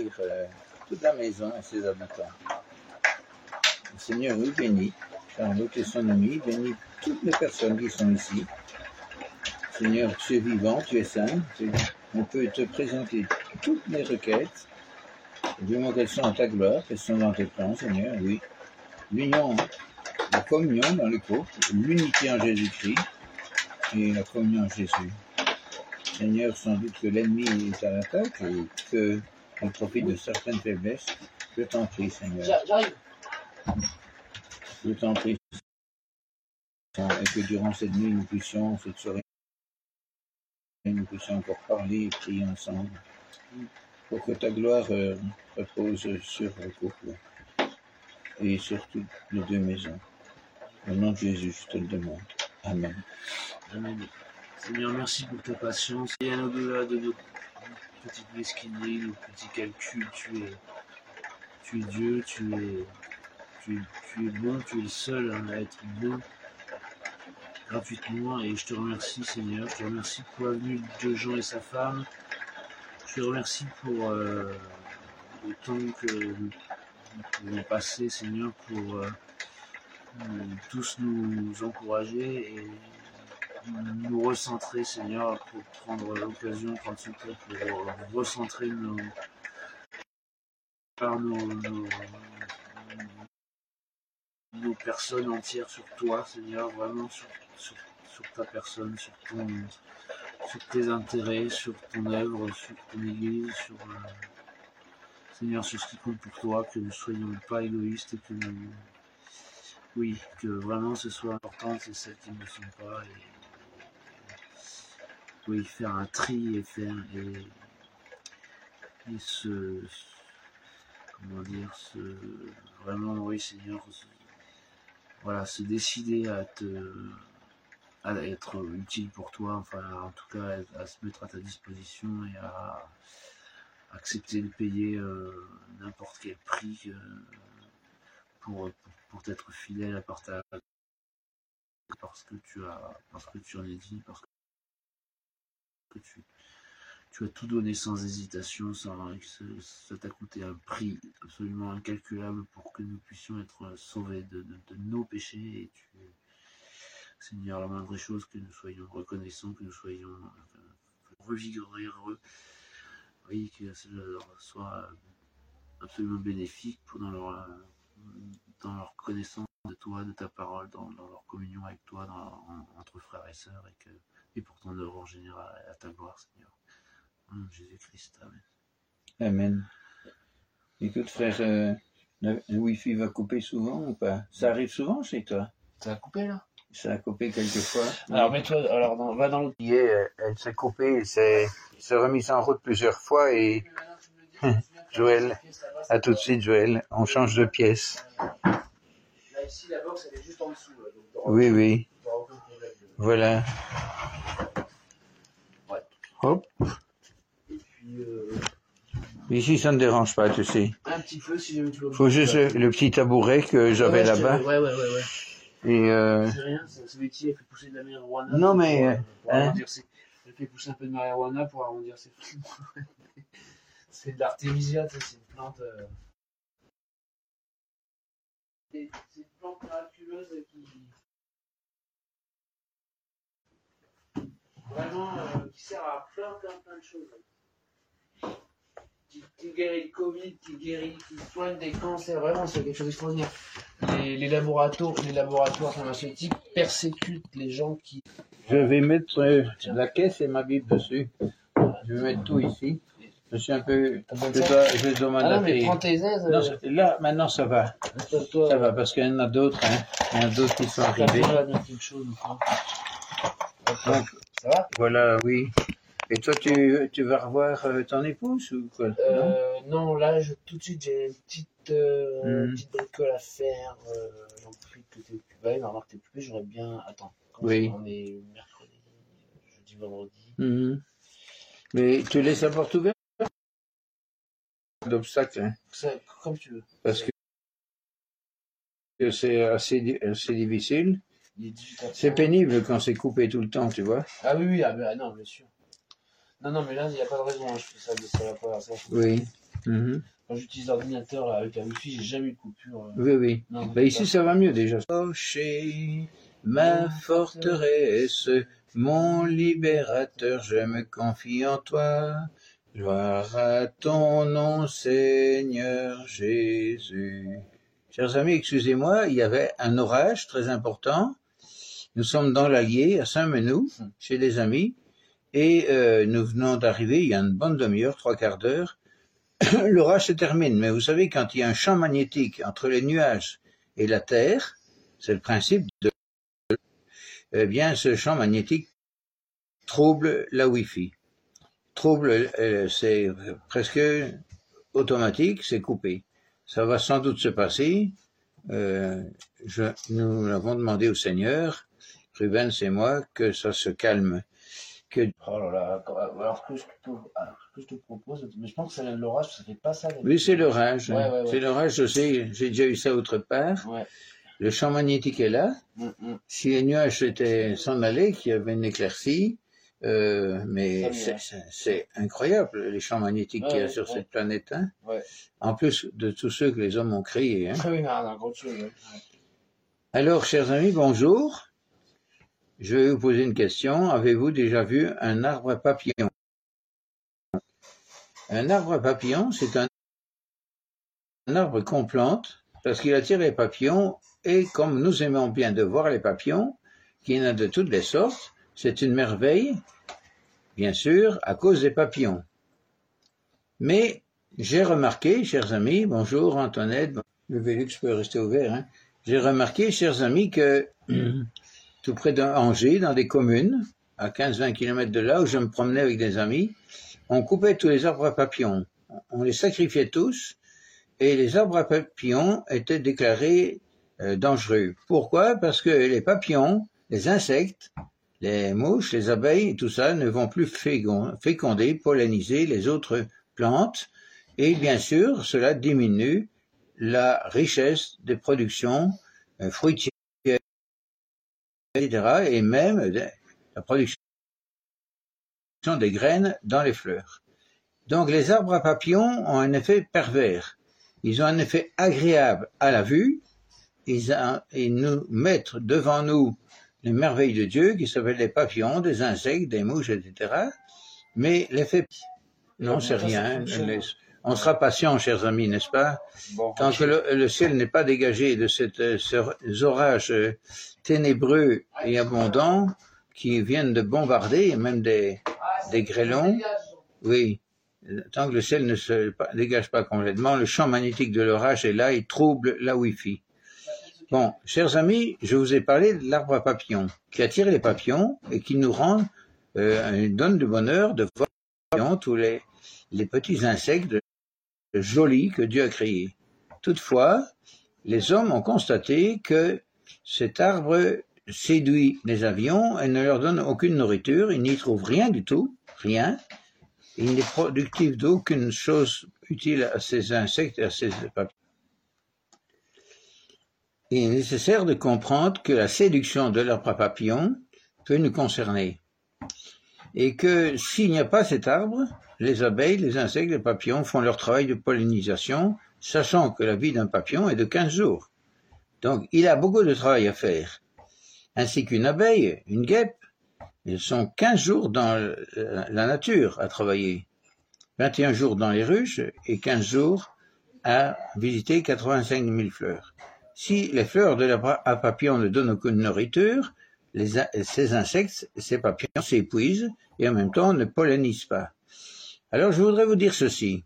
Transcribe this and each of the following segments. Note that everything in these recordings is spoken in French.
bénir toute la maison et ses habitants. Le Seigneur, oui, bénit Charlotte et son ami, bénit toutes les personnes qui sont ici. Seigneur, tu es vivant, tu es saint, on peut te présenter toutes les requêtes, du moment qu'elles sont à ta gloire, qu'elles sont dans tes plans, Seigneur, oui. L'union, la communion dans le couple, l'unité en Jésus-Christ et la communion en Jésus. Seigneur, sans doute que l'ennemi est à l'attaque et qu'on profite de certaines faiblesses. Je t'en prie, Seigneur. J'arrive. Je t'en prie, et que durant cette nuit, cette soirée, nous puissions encore parler et prier ensemble pour que ta gloire repose sur le couple et sur toutes les deux maisons. Au nom de Jésus, je te le demande. Amen. Amen. Seigneur, merci pour ta patience. Et au-delà de nos petites mesquineries, nos petits calculs, tu es Dieu, tu es bon, tu es le seul à être bon gratuitement. Et je te remercie, Seigneur. Je te remercie pour la venue de Jean et sa femme. Je te remercie pour le temps que nous pouvons passer, Seigneur, pour tous nous encourager et nous recentrer, Seigneur, pour prendre l'occasion, prendre ce temps pour recentrer nos personnes entières sur toi, Seigneur, vraiment sur ta personne, sur tes intérêts, sur ton œuvre, sur ton église, Seigneur, sur ce qui compte pour toi, que nous ne soyons pas égoïstes et que vraiment ce soit important, c'est celles qui ne le sont pas. Et faire un tri et vraiment, oui, Seigneur, se décider à être utile pour toi, enfin, en tout cas, à se mettre à ta disposition et à accepter de payer n'importe quel prix pour t'être fidèle à partager parce que tu en es dit, parce que tu as tout donné sans hésitation, ça t'a coûté un prix absolument incalculable pour que nous puissions être sauvés de nos péchés. Et Seigneur, la moindre chose, que nous soyons reconnaissants, que nous soyons revigorés, oui, que cela soit absolument bénéfique dans leur connaissance de toi, de ta parole, dans leur communion avec toi, entre frères et sœurs, et pour ton œuvre en général, à ta gloire, Seigneur. Au nom de Jésus-Christ, amen. Amen. Écoute, frère, le Wi-Fi va couper souvent ou pas? Ça arrive souvent chez toi? Ça a coupé, là? Ça a coupé quelquefois. Alors, mets-toi, va dans le... Elle s'est coupée, elle s'est remise en route plusieurs fois et Joël, à tout de suite Joël, on change de pièce. Là, ici, la box, elle est juste en dessous. Là, donc oui. Voilà. Ouais. Hop. Et puis... Ici, ça ne dérange pas, tu sais. Un petit peu, si jamais tu veux. Faut juste le petit tabouret que j'avais là-bas. Ouais. Et c'est rien, c'est Betty, elle fait pousser de la marijuana. Non, mais... elle fait pousser un peu de marijuana pour arrondir ses fruits. C'est de l'artémisia, c'est une plante... C'est une plante miraculeuse qui sert à plein de choses. Qui guérit le Covid, qui soigne des cancers, vraiment c'est quelque chose d'extraordinaire. Les laboratoires pharmaceutiques persécutent les gens qui... Je vais mettre la caisse et ma Bible dessus. Je vais mettre tout ici. Je suis un peu... Je dois m'adapter. Ah non, mais prends tes aises. Non, là, maintenant ça va. Ça va, parce qu'il y en a d'autres, hein. Il y en a d'autres qui sont arrivés. Donc, ça va? Voilà, oui. Et toi, tu vas revoir ton épouse ou quoi? Non, là, tout de suite, j'ai une petite bricole à faire. J'en profite que t'es occupé. Normalement que t'es occupé, j'aurais bien... Attends, on est mercredi, jeudi, vendredi. Mais tu laisses la porte ouverte? D'obstacle, hein? Comme tu veux. Parce que c'est assez difficile. C'est pénible quand c'est coupé tout le temps, tu vois. Ah oui, non, bien sûr. Non, mais là, il n'y a pas de raison, je fais ça la première fois. Oui. Quand j'utilise l'ordinateur avec la Wi-Fi, j'ai jamais eu de coupure. Oui, oui. Non, Bah, ici, ça va mieux déjà. Rocher, ma forteresse, mon libérateur, je me confie en toi. Gloire à ton nom, Seigneur Jésus. Chers amis, excusez-moi, il y avait un orage très important. Nous sommes dans l'Allier, à Saint-Menou, chez des amis, et nous venons d'arriver il y a une bonne demi-heure, 3/4 d'heure. L'orage se termine, mais vous savez, quand il y a un champ magnétique entre les nuages et la Terre, c'est le principe de... Eh bien, ce champ magnétique trouble la Wi-Fi. Trouble, c'est presque automatique, c'est coupé. Ça va sans doute se passer. Nous l'avons demandé au Seigneur, Ruben et moi, que ça se calme. Oh là là, alors ce que je te propose, mais je pense que ça vient de l'orage, ça fait pas ça. Oui, c'est l'orage. Ouais. C'est l'orage, je sais, j'ai déjà eu ça autre part. Ouais. Le champ magnétique est là. Si les nuages s'en allaient, qu'il y avait une éclaircie, mais c'est incroyable, les champs magnétiques qu'il y a sur cette planète. Hein. Ouais. En plus de tous ceux que les hommes ont créés. Hein. Oui, un grand chose. Ouais. Alors, chers amis, bonjour. Je vais vous poser une question. Avez-vous déjà vu un arbre à papillons? Un arbre à papillons, c'est un arbre qu'on plante parce qu'il attire les papillons, et comme nous aimons bien de voir les papillons, qu'il y en a de toutes les sortes, c'est une merveille, bien sûr, à cause des papillons. Mais j'ai remarqué, chers amis, bonjour Antoinette, le Vélux peut rester ouvert, hein. J'ai remarqué, chers amis, que tout près d'Angers, dans des communes, à 15-20 km de là où je me promenais avec des amis, on coupait tous les arbres à papillons. On les sacrifiait tous, et les arbres à papillons étaient déclarés dangereux. Pourquoi? Parce que les papillons, les insectes, les mouches, les abeilles, tout ça ne vont plus féconder, polliniser les autres plantes, et bien sûr, cela diminue la richesse des productions fruitières, etc., et même la production des graines dans les fleurs. Donc les arbres à papillons ont un effet pervers. Ils ont un effet agréable à la vue, ils nous mettent devant nous les merveilles de Dieu qui s'appellent des papillons, des insectes, des mouches, etc. Mais l'effet... Non, c'est rien. On sera patient, chers amis, n'est-ce pas? Bon, tant que le ciel n'est pas dégagé de ces orages ténébreux et abondants qui viennent de bombarder, et même des grêlons. Oui, tant que le ciel ne se dégage pas complètement, le champ magnétique de l'orage est là, il trouble la Wi-Fi. Bon, chers amis, je vous ai parlé de l'arbre à papillons, qui attire les papillons et qui nous donne du bonheur de voir tous les petits insectes jolis que Dieu a créés. Toutefois, les hommes ont constaté que cet arbre séduit les avions et ne leur donne aucune nourriture, ils n'y trouvent rien du tout, rien. Il n'est productif d'aucune chose utile à ces insectes et à ces papillons. Il est nécessaire de comprendre que la séduction de l'arbre à papillons peut nous concerner. Et que s'il n'y a pas cet arbre, les abeilles, les insectes, les papillons font leur travail de pollinisation, sachant que la vie d'un papillon est de 15 jours. Donc, il a beaucoup de travail à faire. Ainsi qu'une abeille, une guêpe, ils sont 15 jours dans la nature à travailler. 21 jours dans les ruches et 15 jours à visiter 85 000 fleurs. Si les fleurs de l'arbre à papillons ne donnent aucune nourriture, ces insectes, ces papillons s'épuisent et en même temps ne pollinisent pas. Alors je voudrais vous dire ceci.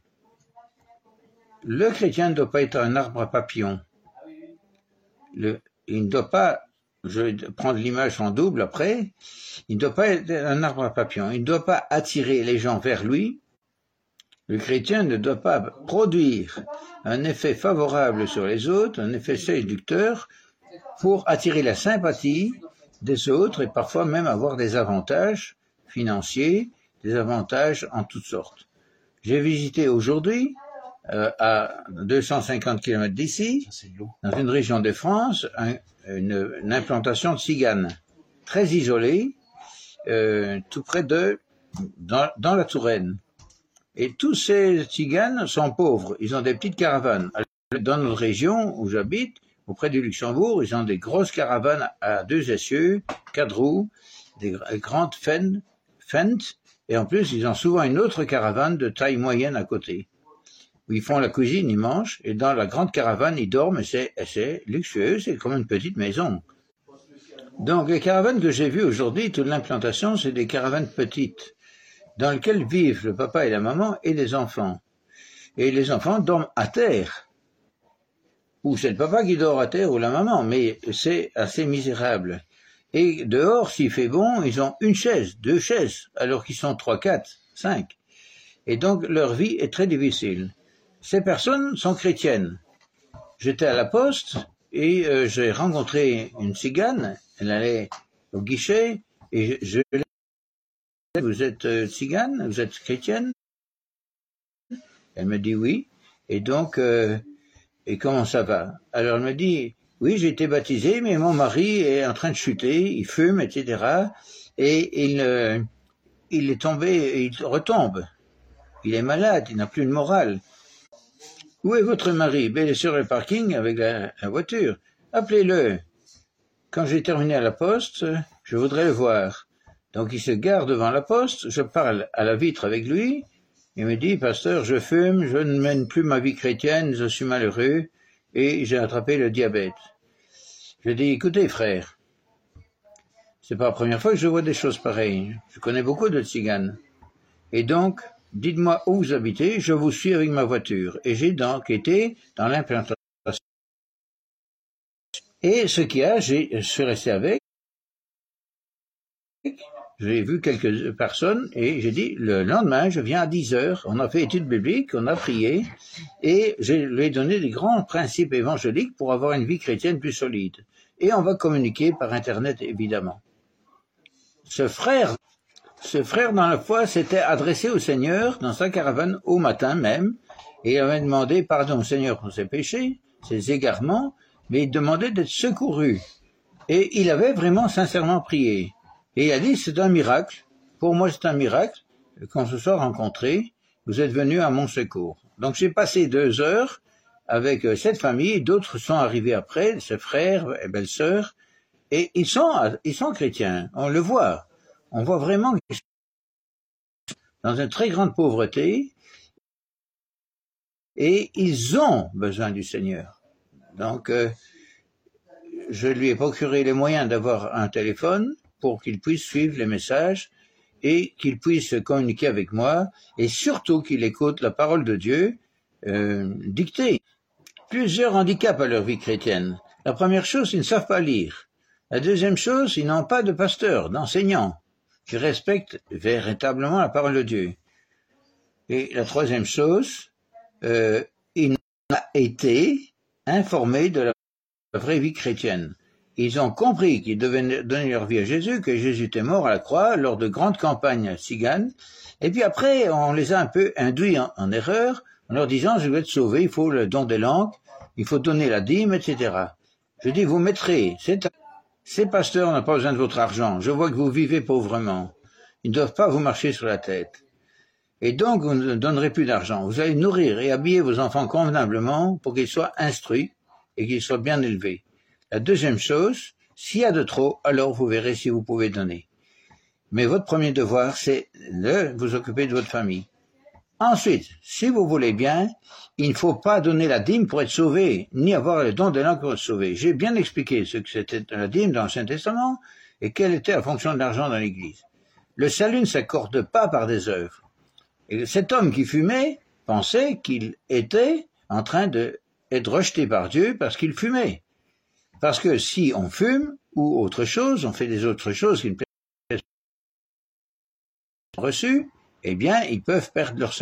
Le chrétien ne doit pas être un arbre à papillons. Il ne doit pas, je vais prendre l'image en double après, il ne doit pas être un arbre à papillons. Il ne doit pas attirer les gens vers lui. Le chrétien ne doit pas produire un effet favorable sur les autres, un effet séducteur pour attirer la sympathie des autres et parfois même avoir des avantages financiers, des avantages en toutes sortes. J'ai visité aujourd'hui, à 250 km d'ici, dans une région de France, une implantation de ciganes, très isolée, tout près dans la Touraine. Et tous ces tziganes sont pauvres. Ils ont des petites caravanes. Dans notre région où j'habite, auprès du Luxembourg, ils ont des grosses caravanes à 2 essieux, 4 roues, des grandes fentes, et en plus, ils ont souvent une autre caravane de taille moyenne à côté. Où ils font la cuisine, ils mangent, et dans la grande caravane, ils dorment, et c'est luxueux, c'est comme une petite maison. Donc, les caravanes que j'ai vues aujourd'hui, toute l'implantation, c'est des caravanes petites, dans lesquelles vivent le papa et la maman et les enfants. Et les enfants dorment à terre. Ou c'est le papa qui dort à terre ou la maman, mais c'est assez misérable. Et dehors, s'il fait bon, ils ont 1 chaise, 2 chaises, alors qu'ils sont 3, 4, 5. Et donc, leur vie est très difficile. Ces personnes sont chrétiennes. J'étais à la poste et j'ai rencontré une tzigane. Elle allait au guichet et je lui ai dit, vous êtes tzigane, vous êtes chrétienne? Elle me dit oui. Et donc, et comment ça va? Alors elle me dit, oui, j'ai été baptisé, mais mon mari est en train de chuter, il fume, etc. Et il est tombé, il retombe. Il est malade, il n'a plus de morale. Où est votre mari? Ben, il est sur le parking avec la voiture. Appelez-le. Quand j'ai terminé à la poste, je voudrais le voir. Donc il se gare devant la poste, je parle à la vitre avec lui. Il me dit, pasteur, je fume, je ne mène plus ma vie chrétienne, je suis malheureux et j'ai attrapé le diabète. Je dis, écoutez frère, c'est pas la première fois que je vois des choses pareilles. Je connais beaucoup de tziganes. Et donc, dites-moi où vous habitez, je vous suis avec ma voiture. Et j'ai donc été dans l'implantation. Et ce qu'il y a, je suis resté avec. J'ai vu quelques personnes et j'ai dit, le lendemain, je viens à 10h, on a fait étude biblique, on a prié, et je lui ai donné des grands principes évangéliques pour avoir une vie chrétienne plus solide. Et on va communiquer par Internet, évidemment. Ce frère dans la foi s'était adressé au Seigneur dans sa caravane au matin même, et il avait demandé pardon au Seigneur pour ses péchés, ses égarements, mais il demandait d'être secouru. Et il avait vraiment sincèrement prié. Et il a dit, c'est un miracle, pour moi c'est un miracle, qu'on se soit rencontrés, vous êtes venus à mon secours. Donc j'ai passé 2 heures avec cette famille, d'autres sont arrivés après, ses frères et belles-sœurs, et ils sont chrétiens, on le voit. On voit vraiment qu'ils sont dans une très grande pauvreté, et ils ont besoin du Seigneur. Donc, je lui ai procuré les moyens d'avoir un téléphone pour qu'il puisse suivre les messages et qu'il puisse communiquer avec moi et surtout qu'il écoute la parole de Dieu dictée. Plusieurs handicaps à leur vie chrétienne. La première chose, ils ne savent pas lire. La deuxième chose, ils n'ont pas de pasteur, d'enseignant qui respecte véritablement la parole de Dieu. Et la troisième chose, ils n'ont pas été informés de la vraie vie chrétienne. Ils ont compris qu'ils devaient donner leur vie à Jésus, que Jésus était mort à la croix lors de grandes campagnes tziganes. Et puis après, on les a un peu induits en erreur en leur disant, je vais être sauvé, il faut le don des langues, il faut donner la dîme, etc. Je dis, vous mettrez, ces pasteurs n'ont pas besoin de votre argent, je vois que vous vivez pauvrement. Ils ne doivent pas vous marcher sur la tête. Et donc, vous ne donnerez plus d'argent. Vous allez nourrir et habiller vos enfants convenablement pour qu'ils soient instruits et qu'ils soient bien élevés. La deuxième chose, s'il y a de trop, alors vous verrez si vous pouvez donner. Mais votre premier devoir, c'est de vous occuper de votre famille. Ensuite, si vous voulez bien, il ne faut pas donner la dîme pour être sauvé, ni avoir le don de langue pour être sauvé. J'ai bien expliqué ce que c'était la dîme dans l'Ancien Testament et quelle était la fonction de l'argent dans l'Église. Le salut ne s'accorde pas par des œuvres. Et cet homme qui fumait pensait qu'il était en train d'être rejeté par Dieu parce qu'il fumait. Parce que si on fume ou autre chose, on fait des autres choses qui ne plaisent pas reçues, eh bien, ils peuvent perdre leur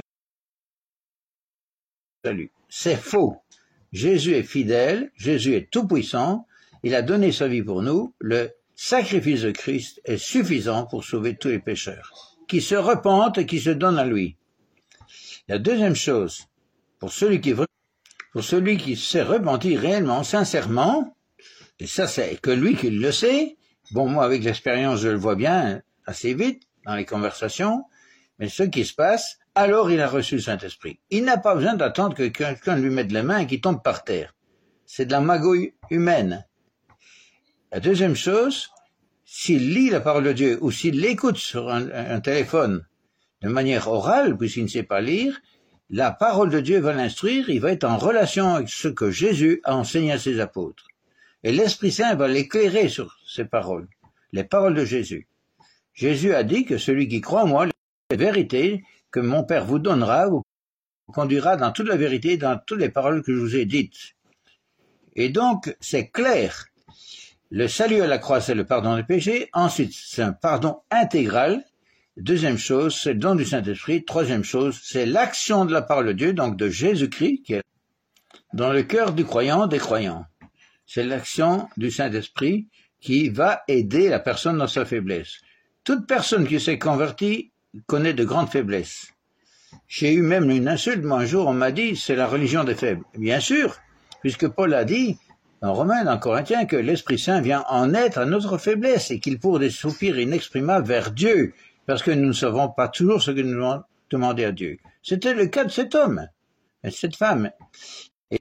salut. C'est faux. Jésus est fidèle, Jésus est tout-puissant, il a donné sa vie pour nous, le sacrifice de Christ est suffisant pour sauver tous les pécheurs, qui se repentent et qui se donnent à lui. La deuxième chose, pour celui qui s'est repenti réellement, sincèrement, et ça c'est que lui qui le sait, bon moi avec l'expérience je le vois bien assez vite dans les conversations, mais ce qui se passe, alors il a reçu le Saint-Esprit. Il n'a pas besoin d'attendre que quelqu'un lui mette les mains et qu'il tombe par terre. C'est de la magouille humaine. La deuxième chose, s'il lit la parole de Dieu ou s'il l'écoute sur un téléphone de manière orale, puisqu'il ne sait pas lire, la parole de Dieu va l'instruire, il va être en relation avec ce que Jésus a enseigné à ses apôtres. Et l'Esprit Saint va l'éclairer sur ces paroles, les paroles de Jésus. Jésus a dit que celui qui croit en moi, la vérité que mon Père vous donnera, vous conduira dans toute la vérité, dans toutes les paroles que je vous ai dites. Et donc, c'est clair. Le salut à la croix, c'est le pardon des péchés. Ensuite, c'est un pardon intégral. Deuxième chose, c'est le don du Saint-Esprit. Troisième chose, c'est l'action de la parole de Dieu, donc de Jésus-Christ, qui est dans le cœur du croyant, des croyants. C'est l'action du Saint-Esprit qui va aider la personne dans sa faiblesse. Toute personne qui s'est convertie connaît de grandes faiblesses. J'ai eu même une insulte, moi un jour on m'a dit c'est la religion des faibles. Bien sûr, puisque Paul a dit en Romains, en Corinthiens, que l'Esprit Saint vient en aide à notre faiblesse et qu'il pour des soupirs inexprimables vers Dieu, parce que nous ne savons pas toujours ce que nous devons demander à Dieu. C'était le cas de cet homme et de cette femme. Et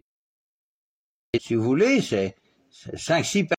si vous voulez, c'est 5-6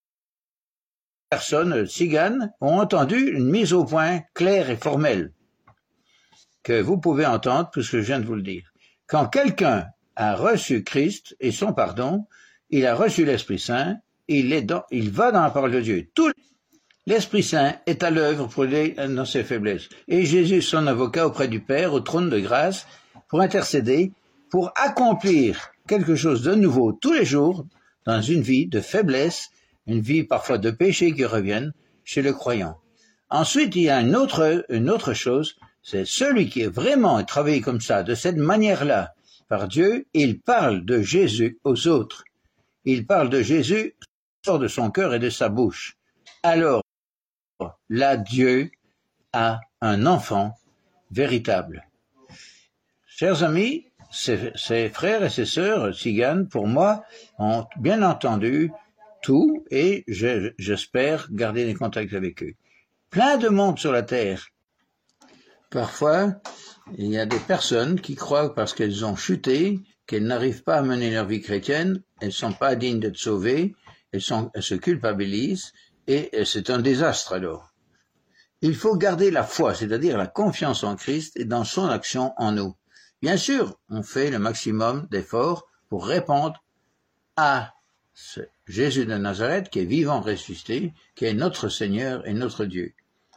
personnes tziganes ont entendu une mise au point claire et formelle que vous pouvez entendre puisque je viens de vous le dire. Quand quelqu'un a reçu Christ et son pardon, il a reçu l'Esprit Saint, il va dans la parole de Dieu. Tout l'Esprit Saint est à l'œuvre pour aider dans ses faiblesses. Et Jésus, son avocat auprès du Père, au trône de grâce, pour intercéder, pour accomplir quelque chose de nouveau tous les jours dans une vie de faiblesse, une vie parfois de péché qui reviennent chez le croyant. Ensuite, il y a une autre chose, c'est celui qui est vraiment travaillé comme ça, de cette manière-là, par Dieu, il parle de Jésus aux autres. Il parle de Jésus, sort de son cœur et de sa bouche. Alors, là, Dieu a un enfant véritable. Chers amis, ces frères et ces sœurs tziganes, pour moi, ont bien entendu tout et j'espère garder des contacts avec eux. Plein de monde sur la terre. Parfois, il y a des personnes qui croient parce qu'elles ont chuté, qu'elles n'arrivent pas à mener leur vie chrétienne, elles ne sont pas dignes d'être sauvées, elles se culpabilisent et c'est un désastre alors. Il faut garder la foi, c'est-à-dire la confiance en Christ et dans son action en nous. Bien sûr, on fait le maximum d'efforts pour répondre à ce Jésus de Nazareth qui est vivant ressuscité, qui est notre Seigneur et notre Dieu.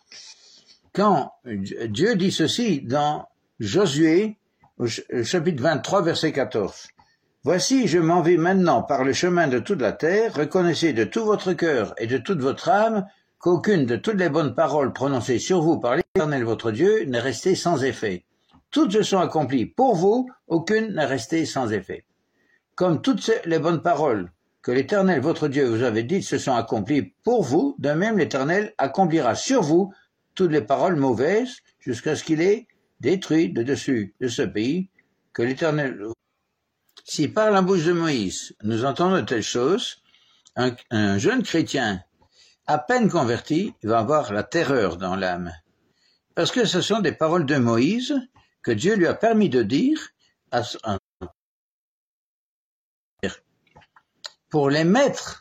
Quand Dieu dit ceci dans Josué, au chapitre 23, verset 14. « Voici, je m'en vais maintenant par le chemin de toute la terre, reconnaissez de tout votre cœur et de toute votre âme qu'aucune de toutes les bonnes paroles prononcées sur vous par l'Éternel votre Dieu n'est restée sans effet. Toutes se sont accomplies pour vous, aucune n'est restée sans effet. Comme toutes les bonnes paroles que l'Éternel votre Dieu vous avait dites se sont accomplies pour vous, de même l'Éternel accomplira sur vous toutes les paroles mauvaises jusqu'à ce qu'il ait détruit de dessus de ce pays que l'Éternel... Si par la bouche de Moïse nous entendons de telles choses, un jeune chrétien à peine converti va avoir la terreur dans l'âme. Parce que ce sont des paroles de Moïse que Dieu lui a permis de dire pour les mettre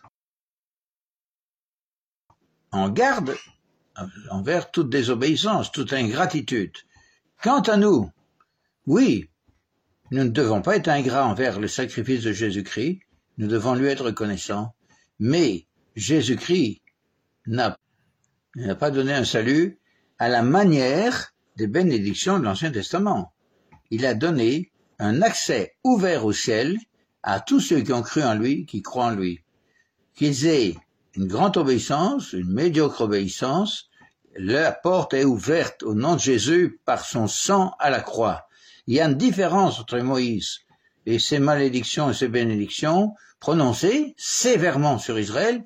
en garde envers toute désobéissance, toute ingratitude. Quant à nous, oui, nous ne devons pas être ingrats envers le sacrifice de Jésus-Christ, nous devons lui être reconnaissants, mais Jésus-Christ n'a pas donné un salut à la manière des bénédictions de l'Ancien Testament. Il a donné un accès ouvert au ciel à tous ceux qui ont cru en lui, qui croient en lui. Qu'ils aient une grande obéissance, une médiocre obéissance, la porte est ouverte au nom de Jésus par son sang à la croix. Il y a une différence entre Moïse et ses malédictions et ses bénédictions prononcées sévèrement sur Israël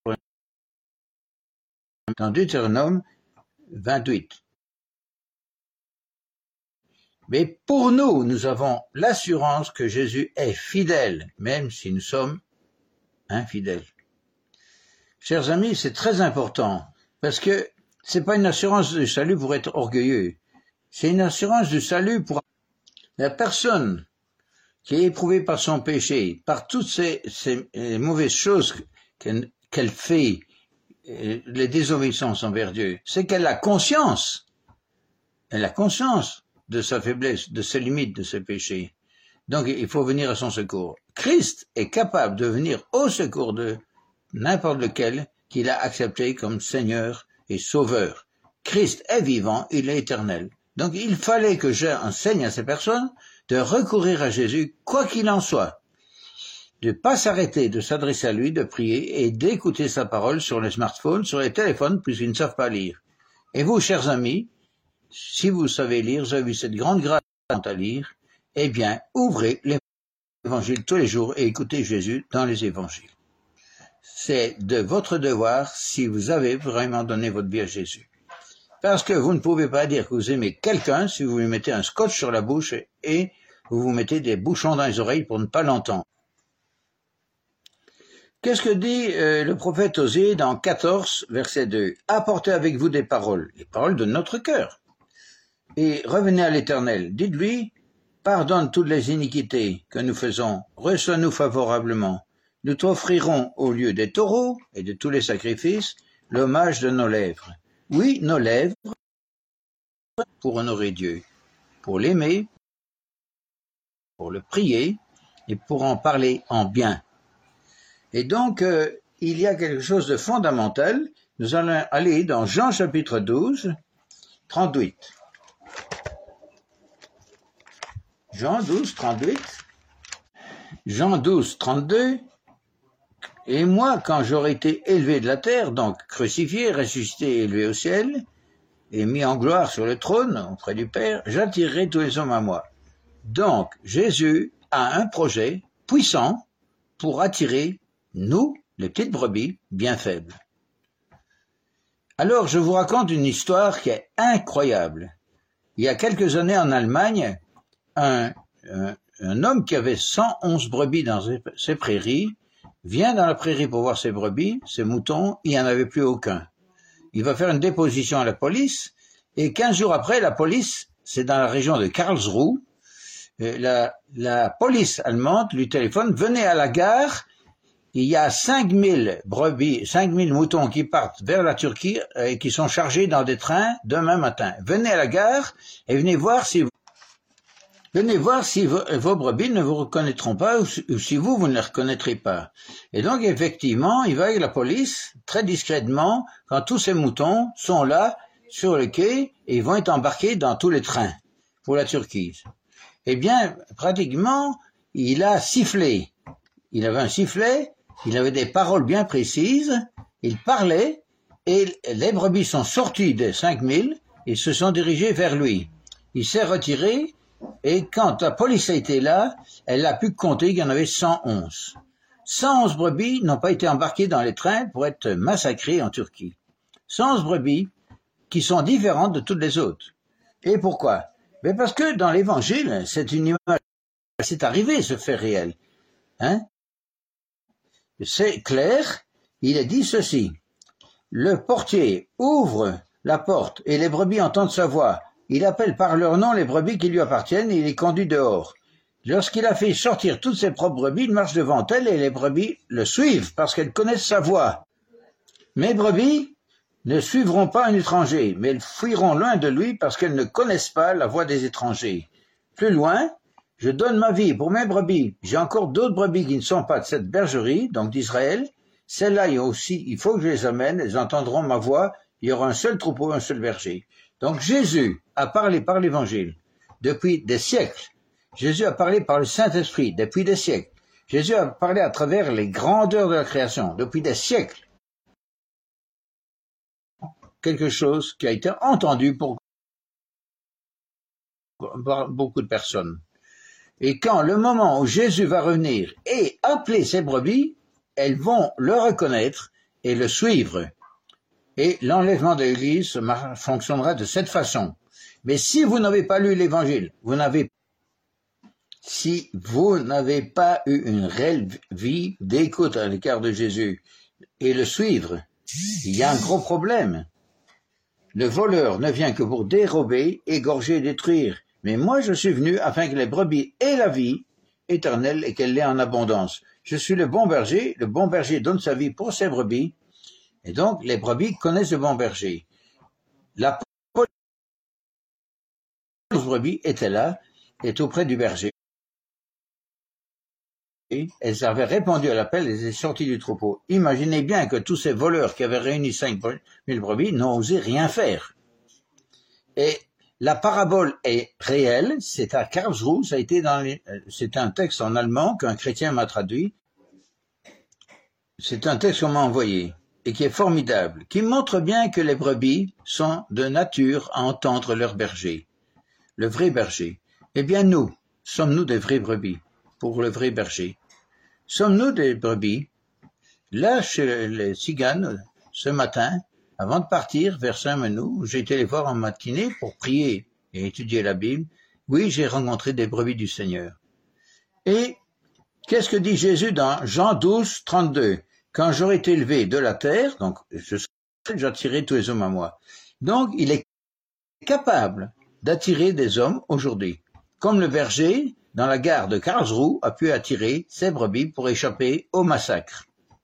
dans Deutéronome 28. Mais pour nous, nous avons l'assurance que Jésus est fidèle, même si nous sommes infidèles. Chers amis, c'est très important, parce que c'est pas une assurance de salut pour être orgueilleux. C'est une assurance du salut pour la personne qui est éprouvée par son péché, par toutes ces mauvaises choses qu'elle fait, les désobéissances envers Dieu. C'est qu'elle a conscience. Elle a conscience de sa faiblesse, de ses limites, de ses péchés. Donc il faut venir à son secours. Christ est capable de venir au secours de n'importe lequel qu'il a accepté comme Seigneur et Sauveur. Christ est vivant, il est éternel. Donc il fallait que j'enseigne à ces personnes de recourir à Jésus, quoi qu'il en soit. De ne pas s'arrêter, de s'adresser à lui, de prier et d'écouter sa parole sur les smartphones, sur les téléphones, puisqu'ils ne savent pas lire. Et vous, chers amis, si vous savez lire, vous avez eu cette grande grâce à lire, eh bien, ouvrez l'évangile tous les jours et écoutez Jésus dans les évangiles. C'est de votre devoir si vous avez vraiment donné votre vie à Jésus. Parce que vous ne pouvez pas dire que vous aimez quelqu'un si vous lui mettez un scotch sur la bouche et vous vous mettez des bouchons dans les oreilles pour ne pas l'entendre. Qu'est-ce que dit le prophète Osée dans 14, verset 2 ? Apportez avec vous des paroles, les paroles de notre cœur. Et revenez à l'Éternel. Dites-lui, pardonne toutes les iniquités que nous faisons, reçois-nous favorablement. Nous t'offrirons au lieu des taureaux et de tous les sacrifices l'hommage de nos lèvres. Oui, nos lèvres pour honorer Dieu, pour l'aimer, pour le prier et pour en parler en bien. Et donc, il y a quelque chose de fondamental. Nous allons aller dans Jean chapitre 12, 38. Jean 12, 38. Jean 12, 32. Et moi, quand j'aurai été élevé de la terre, donc crucifié, ressuscité, élevé au ciel, et mis en gloire sur le trône auprès du Père, j'attirerai tous les hommes à moi. Donc, Jésus a un projet puissant pour attirer nous, les petites brebis, bien faibles. Alors, je vous raconte une histoire qui est incroyable. Il y a quelques années en Allemagne, un homme qui avait 111 brebis dans ses prairies vient dans la prairie pour voir ses brebis, ses moutons, il n'y en avait plus aucun. Il va faire une déposition à la police, et 15 jours après, la police, c'est dans la région de Karlsruhe, la police allemande lui téléphone, venez à la gare, il y a 5000 brebis, 5000 moutons qui partent vers la Turquie et qui sont chargés dans des trains demain matin. Venez à la gare et venez voir si vos brebis ne vous reconnaîtront pas ou si vous ne les reconnaîtrez pas. Et donc, effectivement, il va avec la police, très discrètement, quand tous ces moutons sont là, sur le quai, et ils vont être embarqués dans tous les trains pour la Turquie. Eh bien, pratiquement, il a sifflé. Il avait un sifflet, il avait des paroles bien précises, il parlait, et les brebis sont sorties des 5000 et se sont dirigées vers lui. Il s'est retiré, et quand la police a été là, elle a pu compter qu'il y en avait 111. 111 brebis n'ont pas été embarquées dans les trains pour être massacrées en Turquie. 111 brebis qui sont différentes de toutes les autres. Et pourquoi ? Mais parce que dans l'Évangile, c'est une image, c'est arrivé ce fait réel. Hein ? C'est clair, il est dit ceci. Le portier ouvre la porte et les brebis entendent sa voix. Il appelle par leur nom les brebis qui lui appartiennent et il les conduit dehors. Lorsqu'il a fait sortir toutes ses propres brebis, il marche devant elles et les brebis le suivent parce qu'elles connaissent sa voix. Mes brebis ne suivront pas un étranger, mais elles fuiront loin de lui parce qu'elles ne connaissent pas la voix des étrangers. Plus loin, je donne ma vie pour mes brebis. J'ai encore d'autres brebis qui ne sont pas de cette bergerie, donc d'Israël. Celles-là aussi, il faut que je les amène, elles entendront ma voix. Il y aura un seul troupeau, un seul berger. Donc Jésus a parlé par l'Évangile depuis des siècles. Jésus a parlé par le Saint-Esprit depuis des siècles. Jésus a parlé à travers les grandeurs de la création depuis des siècles. Quelque chose qui a été entendu par beaucoup de personnes. Et quand le moment où Jésus va revenir et appeler ses brebis, elles vont le reconnaître et le suivre. Et l'enlèvement de l'Église fonctionnera de cette façon. Mais si vous n'avez pas lu l'Évangile, si vous n'avez pas eu une réelle vie d'écoute à l'égard de Jésus et le suivre, il y a un gros problème. Le voleur ne vient que pour dérober, égorger et détruire. Mais moi je suis venu afin que les brebis aient la vie éternelle et qu'elle l'ait en abondance. Je suis le bon berger donne sa vie pour ses brebis, et donc les brebis connaissent le bon berger. La pauvre brebis était là, est auprès du berger. Elles avaient répondu à l'appel, elles étaient sorties du troupeau. Imaginez bien que tous ces voleurs qui avaient réuni 5000 brebis n'ont osé rien faire. Et la parabole est réelle, c'est à Karlsruhe, c'est un texte en allemand qu'un chrétien m'a traduit. C'est un texte qu'on m'a envoyé et qui est formidable, qui montre bien que les brebis sont de nature à entendre leur berger, le vrai berger. Eh bien nous, sommes-nous des vrais brebis pour le vrai berger? Sommes-nous des brebis? Là, chez les Tziganes, ce matin, avant de partir vers Saint-Menou, j'ai été les voir en matinée pour prier et étudier la Bible. Oui, j'ai rencontré des brebis du Seigneur. Et qu'est-ce que dit Jésus dans Jean 12, 32? Quand j'aurai été élevé de la terre, donc j'attirerai tous les hommes à moi. Donc, il est capable d'attirer des hommes aujourd'hui. Comme le berger, dans la gare de Karlsruhe, a pu attirer ses brebis pour échapper au massacre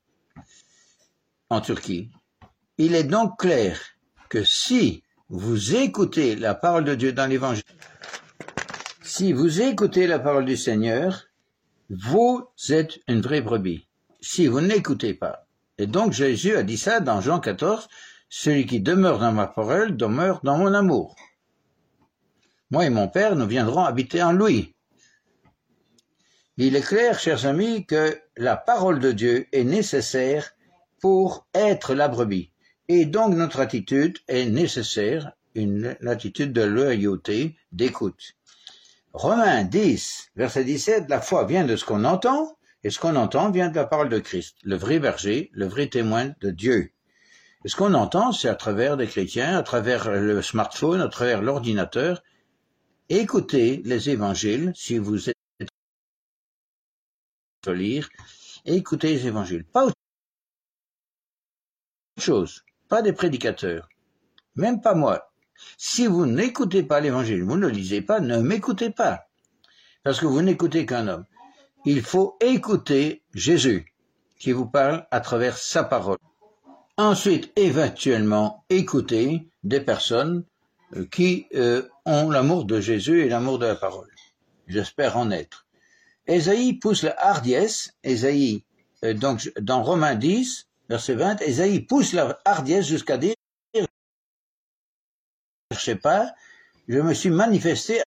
en Turquie. Il est donc clair que si vous écoutez la parole de Dieu dans l'Évangile, si vous écoutez la parole du Seigneur, vous êtes une vraie brebis. Si vous n'écoutez pas. Et donc Jésus a dit ça dans Jean 14, celui qui demeure dans ma parole demeure dans mon amour. Moi et mon Père, nous viendrons habiter en lui. Il est clair, chers amis, que la parole de Dieu est nécessaire pour être la brebis. Et donc notre attitude est nécessaire, une attitude de loyauté, d'écoute. Romains 10, verset 17, la foi vient de ce qu'on entend, et ce qu'on entend vient de la parole de Christ, le vrai berger, le vrai témoin de Dieu. Et ce qu'on entend, c'est à travers des chrétiens, à travers le smartphone, à travers l'ordinateur. Écoutez les évangiles, si vous êtes à lire, écoutez les évangiles. Pas autre chose, pas des prédicateurs, même pas moi. Si vous n'écoutez pas l'évangile, vous ne le lisez pas, ne m'écoutez pas, parce que vous n'écoutez qu'un homme. Il faut écouter Jésus, qui vous parle à travers sa parole. Ensuite, éventuellement, écouter des personnes qui ont l'amour de Jésus et l'amour de la parole. J'espère en être. Ésaïe pousse la hardiesse, donc dans Romains 10, verset 20, Ésaïe pousse la hardiesse jusqu'à dire, je sais pas, je me suis manifesté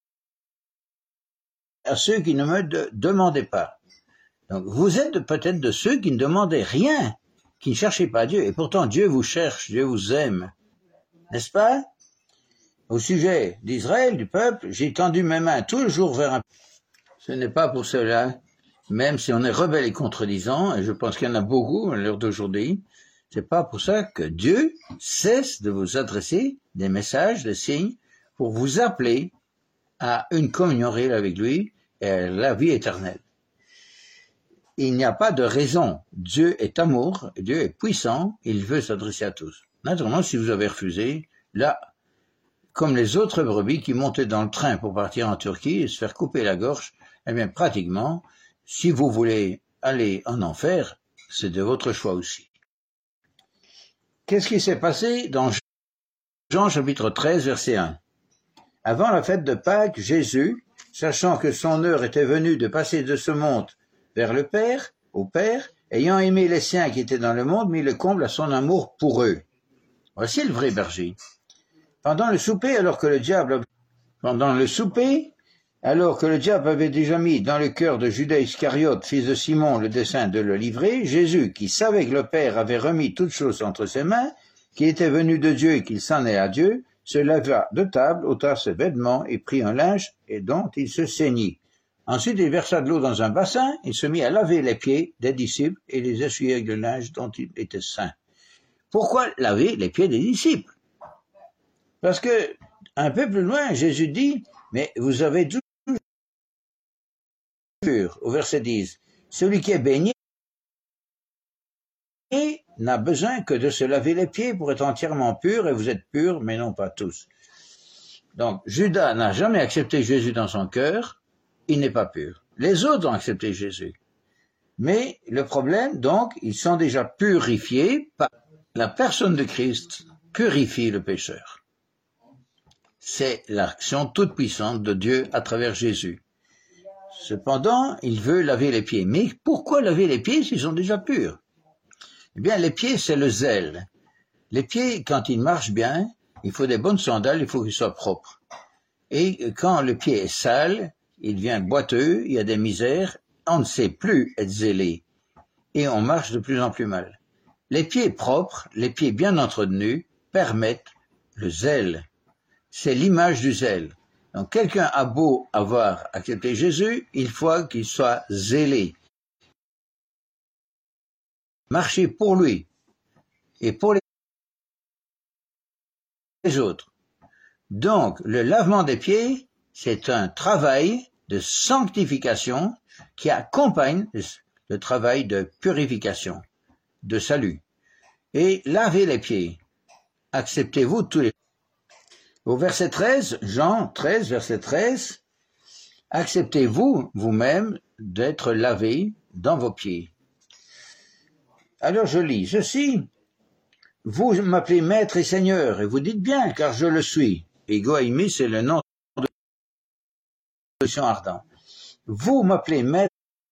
à ceux qui ne me demandaient pas. Donc vous êtes peut-être de ceux qui ne demandaient rien, qui ne cherchaient pas Dieu, et pourtant Dieu vous cherche, Dieu vous aime, n'est-ce pas? Au sujet d'Israël, du peuple, j'ai tendu mes mains tout le jour vers un peuple. Ce n'est pas pour cela, même si on est rebelle et contredisant, et je pense qu'il y en a beaucoup à l'heure d'aujourd'hui, c'est pas pour ça que Dieu cesse de vous adresser des messages, des signes, pour vous appeler à une communion réelle avec lui et à la vie éternelle. Il n'y a pas de raison. Dieu est amour, Dieu est puissant, il veut s'adresser à tous. Naturellement, si vous avez refusé, là, comme les autres brebis qui montaient dans le train pour partir en Turquie et se faire couper la gorge, eh bien, pratiquement, si vous voulez aller en enfer, c'est de votre choix aussi. Qu'est-ce qui s'est passé dans Jean chapitre 13, verset 1? Avant la fête de Pâques, Jésus, sachant que son heure était venue de passer de ce monde vers le Père, au Père, ayant aimé les siens qui étaient dans le monde, mit le comble à son amour pour eux. Voici le vrai berger. Pendant le souper, alors que le diable avait déjà mis dans le cœur de Judas Iscariote, fils de Simon, le dessein de le livrer, Jésus, qui savait que le Père avait remis toutes choses entre ses mains, qui était venu de Dieu et qu'il s'en est à Dieu, se leva de table, ôta ses vêtements et prit un linge et dont il se ceignit. Ensuite, il versa de l'eau dans un bassin, il se mit à laver les pieds des disciples et les essuyer avec le linge dont il était saint. Pourquoi laver les pieds des disciples? Parce que, un peu plus loin, Jésus dit, mais vous avez tout au verset 10, celui qui est baigné n'a besoin que de se laver les pieds pour être entièrement pur, et vous êtes purs, mais non pas tous. Donc, Judas n'a jamais accepté Jésus dans son cœur, il n'est pas pur. Les autres ont accepté Jésus. Mais le problème, donc, ils sont déjà purifiés par la personne de Christ, purifie le pécheur. C'est l'action toute puissante de Dieu à travers Jésus. Cependant, il veut laver les pieds. Mais pourquoi laver les pieds s'ils sont déjà purs? Eh bien, les pieds, c'est le zèle. Les pieds, quand ils marchent bien, il faut des bonnes sandales, il faut qu'ils soient propres. Et quand le pied est sale, il devient boiteux, il y a des misères, on ne sait plus être zélé. Et on marche de plus en plus mal. Les pieds propres, les pieds bien entretenus, permettent le zèle. C'est l'image du zèle. Donc quelqu'un a beau avoir accepté Jésus, il faut qu'il soit zélé. Marcher pour lui et pour les autres. Donc le lavement des pieds, c'est un travail de sanctification qui accompagne le travail de purification, de salut. Et lavez les pieds. Acceptez-vous tous les... Au verset 13, Jean 13, verset 13, acceptez-vous vous-même d'être lavé dans vos pieds. Alors je lis ceci. Vous m'appelez maître et seigneur, et vous dites bien, car je le suis. Ego eimi, c'est le nom de l'opposition ardent. Vous m'appelez maître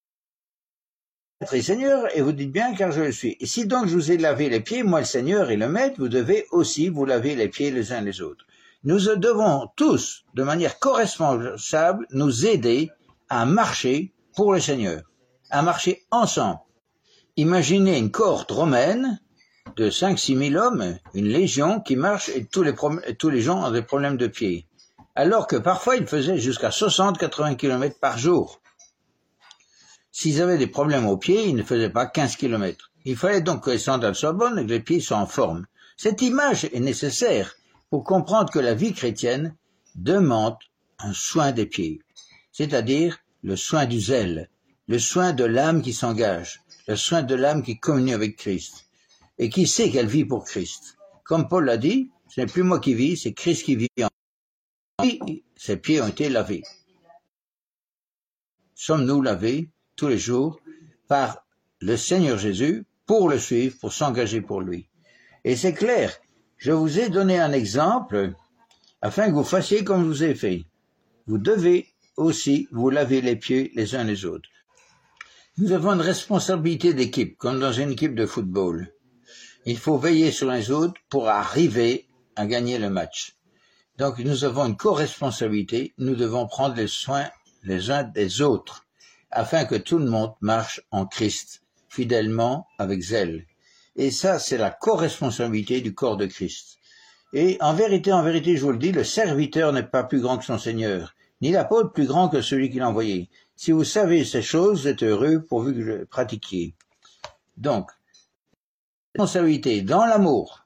et seigneur, et vous dites bien, car je le suis. Et si donc je vous ai lavé les pieds, moi le seigneur et le maître, vous devez aussi vous laver les pieds les uns les autres. Nous devons tous, de manière co-responsable, nous aider à marcher pour le Seigneur, à marcher ensemble. Imaginez une cohorte romaine de 5-6 000 hommes, une légion qui marche et tous les gens ont des problèmes de pied. Alors que parfois ils faisaient jusqu'à 60-80 km par jour. S'ils avaient des problèmes aux pieds, ils ne faisaient pas 15 km. Il fallait donc que les sandales soient bonnes et que les pieds soient en forme. Cette image est nécessaire pour comprendre que la vie chrétienne demande un soin des pieds, c'est-à-dire le soin du zèle, le soin de l'âme qui s'engage, le soin de l'âme qui communie avec Christ, et qui sait qu'elle vit pour Christ. Comme Paul l'a dit, ce n'est plus moi qui vis, c'est Christ qui vit en moi. Ses pieds ont été lavés. Sommes-nous lavés tous les jours par le Seigneur Jésus pour le suivre, pour s'engager pour lui. Et c'est clair. Je vous ai donné un exemple afin que vous fassiez comme je vous ai fait. Vous devez aussi vous laver les pieds les uns les autres. Nous avons une responsabilité d'équipe, comme dans une équipe de football. Il faut veiller sur les autres pour arriver à gagner le match. Donc nous avons une co-responsabilité, nous devons prendre les soins les uns des autres, afin que tout le monde marche en Christ, fidèlement, avec zèle. Et ça, c'est la co-responsabilité du corps de Christ. Et en vérité, je vous le dis, le serviteur n'est pas plus grand que son Seigneur, ni l'apôtre plus grand que celui qui l'a envoyé. Si vous savez ces choses, vous êtes heureux pourvu que vous les pratiquiez. Donc, responsabilité dans l'amour,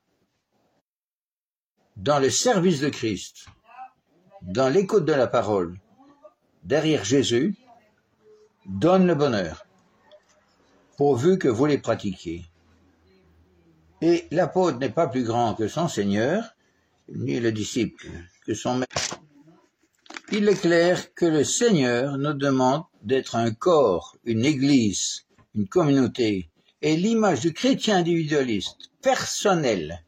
dans le service de Christ, dans l'écoute de la parole, derrière Jésus, donne le bonheur, pourvu que vous les pratiquiez. Et l'apôtre n'est pas plus grand que son Seigneur, ni le disciple que son maître. Il est clair que le Seigneur nous demande d'être un corps, une église, une communauté, et l'image du chrétien individualiste, personnel,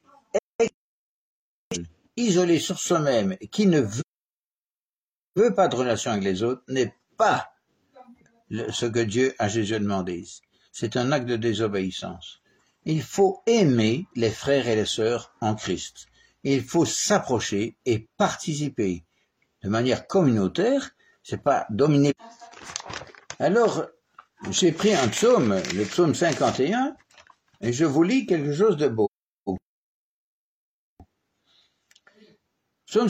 isolé sur soi-même, qui ne veut pas de relation avec les autres, n'est pas ce que Dieu a Jésus demandé. C'est un acte de désobéissance. Il faut aimer les frères et les sœurs en Christ. Il faut s'approcher et participer de manière communautaire. C'est pas dominer. Alors, j'ai pris un psaume, le psaume 51, et je vous lis quelque chose de beau. Psaume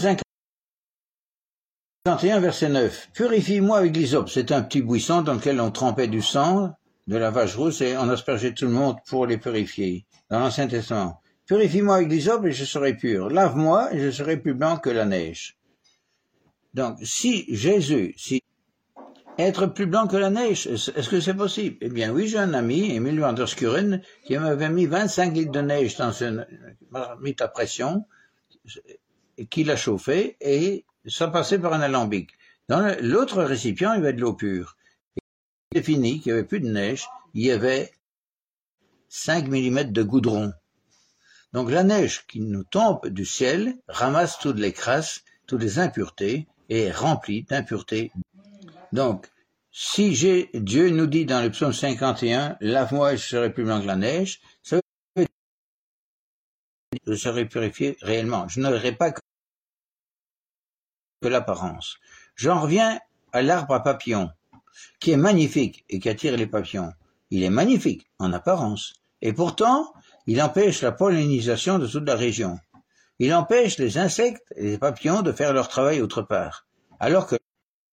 51, verset 9. Purifie-moi avec l'hysope. C'est un petit buisson dans lequel on trempait du sang de la vache rousse et on aspergeait tout le monde pour les purifier. Dans l'Ancien Testament. Purifie-moi avec l'hysope et je serai pur. Lave-moi et je serai plus blanc que la neige. Donc, si être plus blanc que la neige. Est-ce que c'est possible? Eh bien oui, j'ai un ami, Emile van der Skuren, qui m'avait mis 25 litres de neige dans une marmite à pression, et qui l'a chauffé, et ça passait par un alambic. Dans l'autre récipient, il y avait de l'eau pure. Et c'est fini, qu'il n'y avait plus de neige, il y avait 5 mm de goudron. Donc la neige qui nous tombe du ciel ramasse toutes les crasses, toutes les impuretés, et est remplie d'impuretés. Donc, si Dieu nous dit dans le psaume 51, lave-moi et je serai plus blanc que la neige, ça veut dire que je serai purifié réellement. Je n'aurai pas que l'apparence. J'en reviens à l'arbre à papillons, qui est magnifique et qui attire les papillons. Il est magnifique en apparence. Et pourtant, il empêche la pollinisation de toute la région. Il empêche les insectes et les papillons de faire leur travail autre part. Alors que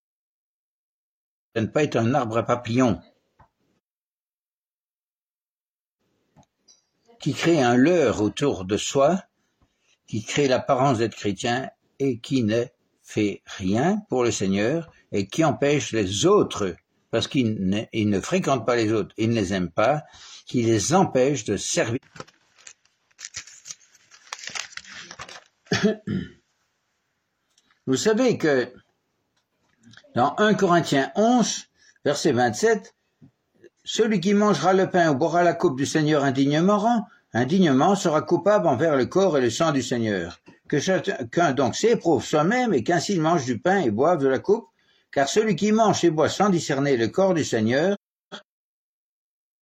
ça ne pas être un arbre à papillons qui crée un leurre autour de soi, qui crée l'apparence d'être chrétien et qui ne fait rien pour le Seigneur et qui empêche les autres, parce qu'il ne fréquente pas les autres, il ne les aime pas, qui les empêche de servir. Vous savez que dans 1 Corinthiens 11, verset 27, « Celui qui mangera le pain ou boira la coupe du Seigneur indignement sera coupable envers le corps et le sang du Seigneur. Que chacun donc s'éprouve soi-même et qu'ainsi il mange du pain et boive de la coupe, car celui qui mange et boit sans discerner le corps du Seigneur, même. »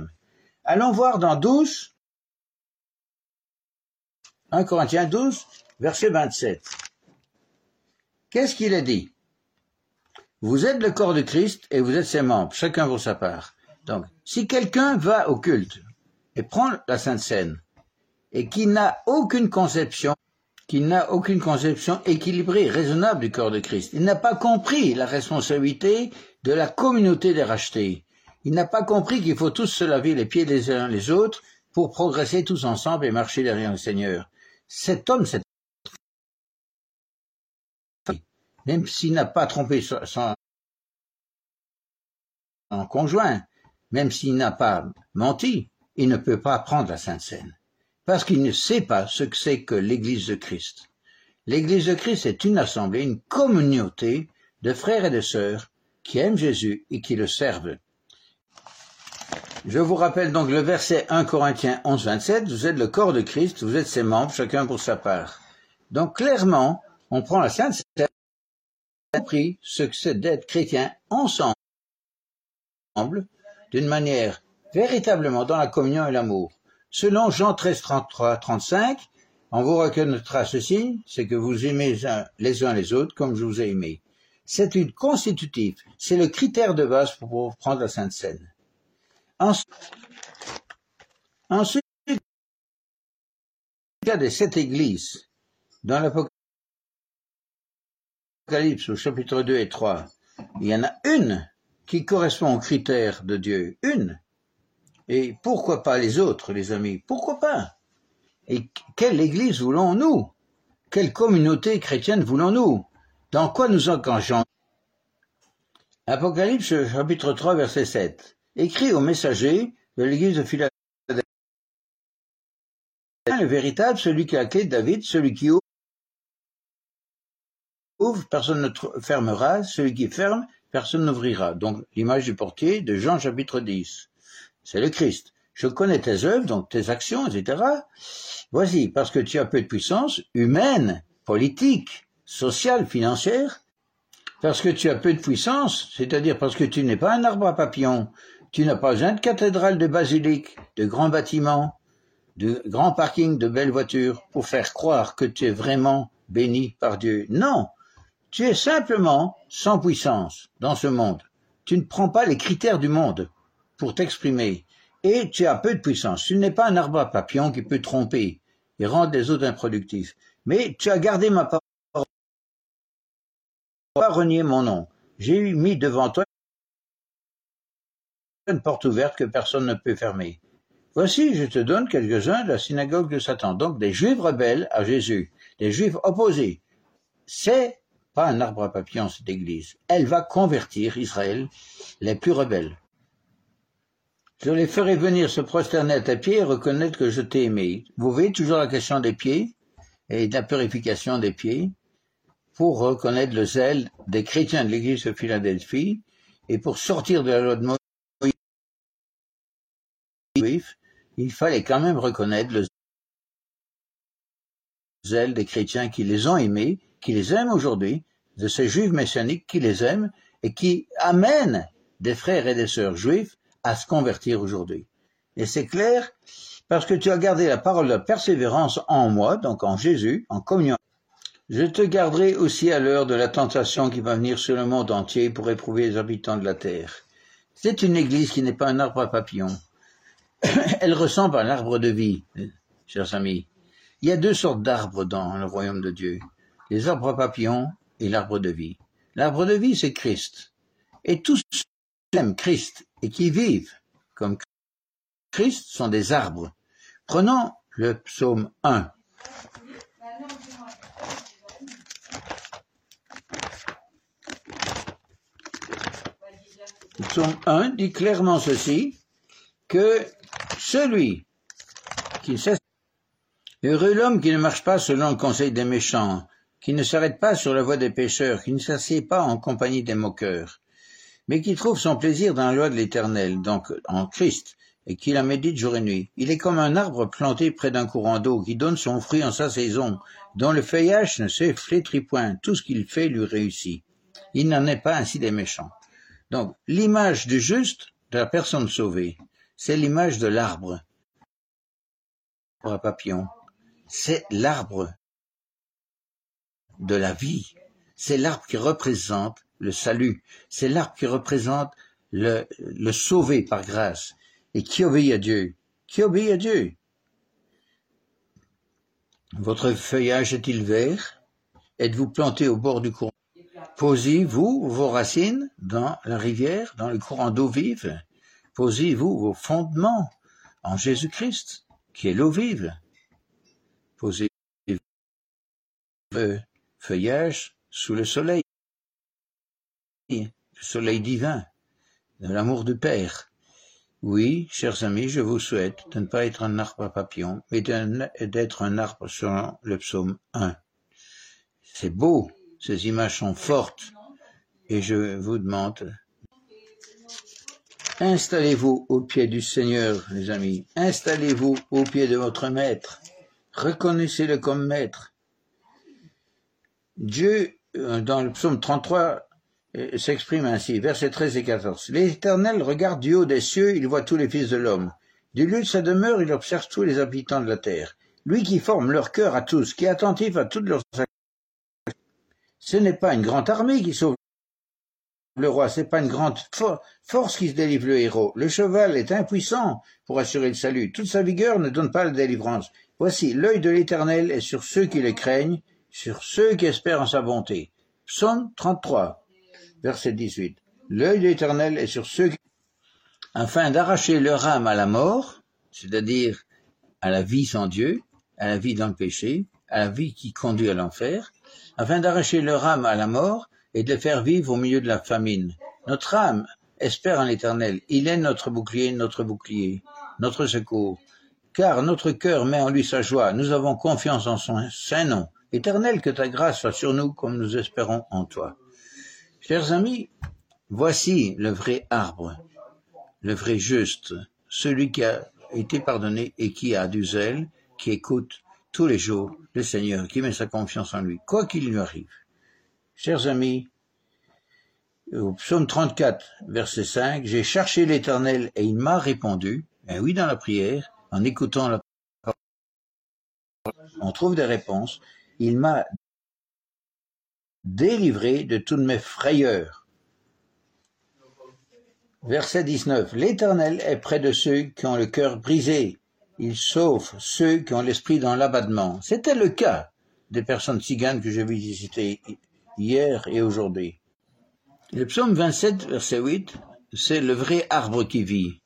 Allons voir dans 12, 1 Corinthiens 12, verset 27. Qu'est-ce qu'il a dit? Vous êtes le corps de Christ et vous êtes ses membres, chacun pour sa part. Donc, si quelqu'un va au culte et prend la Sainte Seine et qui n'a aucune conception équilibrée, raisonnable du corps de Christ, il n'a pas compris la responsabilité de la communauté des rachetés. Il n'a pas compris qu'il faut tous se laver les pieds les uns les autres pour progresser tous ensemble et marcher derrière le Seigneur. Cet homme, même s'il n'a pas trompé son conjoint, même s'il n'a pas menti, il ne peut pas prendre la Sainte Seine, parce qu'il ne sait pas ce que c'est que l'Église de Christ. L'Église de Christ est une assemblée, une communauté de frères et de sœurs qui aiment Jésus et qui le servent. Je vous rappelle donc le verset 1 Corinthiens 11, 27, vous êtes le corps de Christ, vous êtes ses membres, chacun pour sa part. Donc clairement, on prend la Sainte Seine, compris ce que c'est d'être chrétien ensemble, d'une manière véritablement dans la communion et l'amour. Selon Jean 13, 33, 35, on vous reconnaîtra ceci, c'est que vous aimez les uns les autres comme je vous ai aimé. C'est une constitutive, c'est le critère de base pour prendre la Sainte Seine. Ensuite, il y a des 7 églises dans l'Apocalypse au chapitre 2 et 3. Il y en a une qui correspond aux critères de Dieu. Une. Et pourquoi pas les autres, les amis? Pourquoi pas? Et quelle église voulons-nous? Quelle communauté chrétienne voulons-nous? Dans quoi nous engageons? Apocalypse chapitre 3 verset 7. Écrit au messager de l'église de Philadelphie. Le véritable, celui qui a la clé de David, celui qui ouvre, personne ne fermera, celui qui ferme, personne n'ouvrira. Donc l'image du portier de Jean chapitre 10. C'est le Christ. Je connais tes œuvres, donc tes actions, etc. Voici, parce que tu as peu de puissance humaine, politique, sociale, financière, parce que tu as peu de puissance, c'est-à-dire parce que tu n'es pas un arbre à papillons, tu n'as pas besoin de cathédrale, de basilique, de grands bâtiments, de grands parkings, de belles voitures, pour faire croire que tu es vraiment béni par Dieu. Non, tu es simplement sans puissance dans ce monde. Tu ne prends pas les critères du monde pour t'exprimer. Et tu as peu de puissance. Tu n'es pas un arbre à papillons qui peut tromper et rendre les autres improductifs. Mais tu as gardé ma parole. Tu n'as pas renié mon nom. J'ai mis devant toi une porte ouverte que personne ne peut fermer. Voici, je te donne quelques-uns de la synagogue de Satan. Donc des Juifs rebelles à Jésus, des Juifs opposés. C'est pas un arbre à papillons, cette église. Elle va convertir Israël, les plus rebelles. Je les ferai venir se prosterner à tes pieds et reconnaître que je t'ai aimé. Vous voyez toujours la question des pieds et de la purification des pieds pour reconnaître le zèle des chrétiens de l'église de Philadelphie et pour sortir de la loi de Moïse, il fallait quand même reconnaître le zèle des chrétiens qui les ont aimés, qui les aiment aujourd'hui, de ces juifs messianiques qui les aiment et qui amènent des frères et des sœurs juifs à se convertir aujourd'hui. Et c'est clair, parce que tu as gardé la parole de la persévérance en moi, donc en Jésus, en communion. Je te garderai aussi à l'heure de la tentation qui va venir sur le monde entier pour éprouver les habitants de la terre. C'est une église qui n'est pas un arbre à papillons. Elle ressemble à l'arbre de vie, chers amis. Il y a deux sortes d'arbres dans le royaume de Dieu. Les arbres à papillons et l'arbre de vie. L'arbre de vie, c'est Christ. Et tous ceux qui aiment Christ et qui vivent comme Christ sont des arbres. Prenons le psaume 1. Le psaume 1 dit clairement ceci, que celui qui cesse. Heureux l'homme qui ne marche pas selon le conseil des méchants, qui ne s'arrête pas sur la voie des pécheurs, qui ne s'assied pas en compagnie des moqueurs, mais qui trouve son plaisir dans la loi de l'Éternel, donc en Christ, et qui la médite jour et nuit. Il est comme un arbre planté près d'un courant d'eau, qui donne son fruit en sa saison, dont le feuillage ne se flétrit point, tout ce qu'il fait lui réussit. Il n'en est pas ainsi des méchants. Donc, l'image du juste, de la personne sauvée, c'est l'image de l'arbre à papillon. C'est l'arbre de la vie. C'est l'arbre qui représente le salut. C'est l'arbre qui représente le sauvé par grâce et qui obéit à Dieu. Qui obéit à Dieu. Votre feuillage est-il vert? Êtes-vous planté au bord du courant? Posez-vous vos racines dans la rivière, dans le courant d'eau vive? Posez-vous vos fondements en Jésus-Christ, qui est l'eau vive? Posez le feuillage sous le soleil divin, de l'amour du Père. Oui, chers amis, je vous souhaite de ne pas être un arbre à papillons, mais d'être un arbre selon le psaume 1. C'est beau, ces images sont fortes, et je vous demande, installez-vous au pied du Seigneur, les amis, installez-vous au pied de votre Maître, reconnaissez-le comme Maître. Dieu, dans le psaume 33, s'exprime ainsi, versets 13 et 14. L'Éternel regarde du haut des cieux, il voit tous les fils de l'homme. Du lieu de sa demeure, il observe tous les habitants de la terre. Lui qui forme leur cœur à tous, qui est attentif à toutes leurs actions. Ce n'est pas une grande armée qui sauve le roi, c'est pas une grande force qui se délivre le héros. Le cheval est impuissant pour assurer le salut. Toute sa vigueur ne donne pas la délivrance. Voici, l'œil de l'Éternel est sur ceux qui le craignent, sur ceux qui espèrent en sa bonté. Psaume 33, verset 18. L'œil de l'Éternel est sur ceux qui... afin d'arracher leur âme à la mort, c'est-à-dire à la vie sans Dieu, à la vie dans le péché, à la vie qui conduit à l'enfer, afin d'arracher leur âme à la mort et de les faire vivre au milieu de la famine. Notre âme espère en l'Éternel. Il est notre bouclier, notre secours. Car notre cœur met en lui sa joie. Nous avons confiance en son saint nom. Éternel, que ta grâce soit sur nous comme nous espérons en toi. Chers amis, voici le vrai arbre, le vrai juste, celui qui a été pardonné et qui a du zèle, qui écoute tous les jours le Seigneur, qui met sa confiance en lui, quoi qu'il lui arrive. Chers amis, au psaume 34, verset 5, « J'ai cherché l'Éternel et il m'a répondu. » Et oui, dans la prière, en écoutant la parole, on trouve des réponses. Il m'a délivré de toutes mes frayeurs. Verset 19, « L'Éternel est près de ceux qui ont le cœur brisé. Il sauve ceux qui ont l'esprit dans l'abattement. » C'était le cas des personnes tziganes que j'ai visitées hier et aujourd'hui. Le psaume 27, verset 8, c'est le vrai arbre qui vit.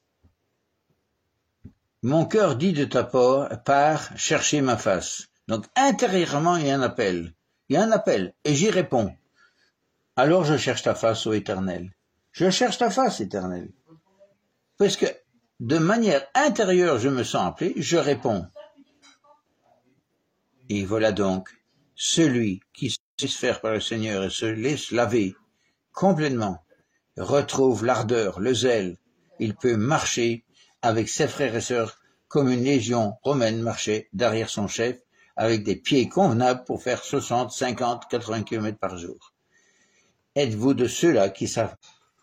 Mon cœur dit de ta part, cherchez ma face. Donc intérieurement, il y a un appel. Il y a un appel, et j'y réponds. alors je cherche ta face, ô Éternel. Je cherche ta face, Éternel. Parce que de manière intérieure, je me sens appelé, je réponds. Et voilà donc, celui qui se laisse faire par le Seigneur et se laisse laver complètement, retrouve l'ardeur, le zèle. Il peut marcher avec ses frères et sœurs comme une légion romaine marchait derrière son chef, avec des pieds convenables pour faire 60, 50, 80 km par jour. Êtes-vous de ceux-là qui savent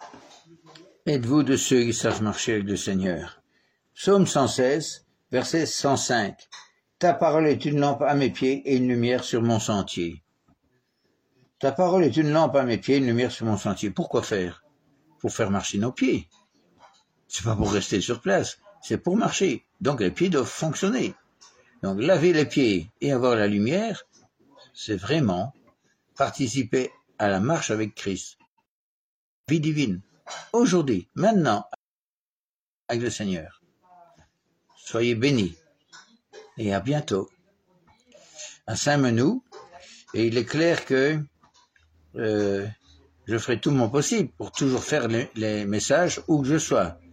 marcher avec le Seigneur? Psaume 116, verset 105. Ta parole est une lampe à mes pieds et une lumière sur mon sentier. Ta parole est une lampe à mes pieds et une lumière sur mon sentier. Pourquoi faire? Pour faire marcher nos pieds. C'est pas pour rester sur place, c'est pour marcher. Donc les pieds doivent fonctionner. Donc laver les pieds et avoir la lumière, c'est vraiment participer à la marche avec Christ. Vie divine. Aujourd'hui, maintenant, avec le Seigneur. Soyez bénis. Et à bientôt. À Saint-Menou. Et il est clair que je ferai tout mon possible pour toujours faire les messages où que je sois.